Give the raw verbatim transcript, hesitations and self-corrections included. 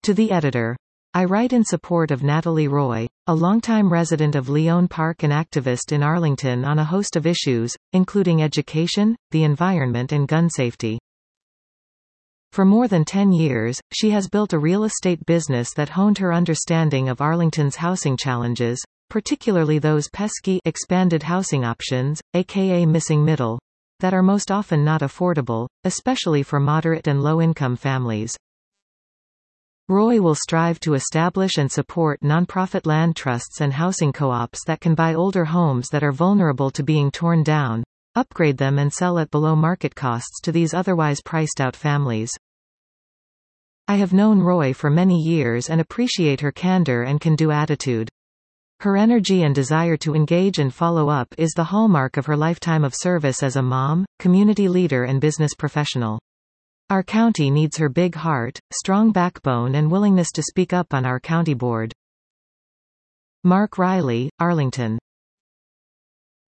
To the editor. I write in support of Natalie Roy, a longtime resident of Leone Park and activist in Arlington on a host of issues, including education, the environment and gun safety. For more than ten years, she has built a real estate business that honed her understanding of Arlington's housing challenges, particularly those pesky expanded housing options, aka missing middle, that are most often not affordable, especially for moderate and low-income families. Roy will strive to establish and support nonprofit land trusts and housing co-ops that can buy older homes that are vulnerable to being torn down, upgrade them and sell at below market costs to these otherwise priced-out families. I have known Roy for many years and appreciate her candor and can-do attitude. Her energy and desire to engage and follow up is the hallmark of her lifetime of service as a mom, community leader and business professional. Our county needs her big heart, strong backbone and willingness to speak up on our county board. Mark Riley, Arlington.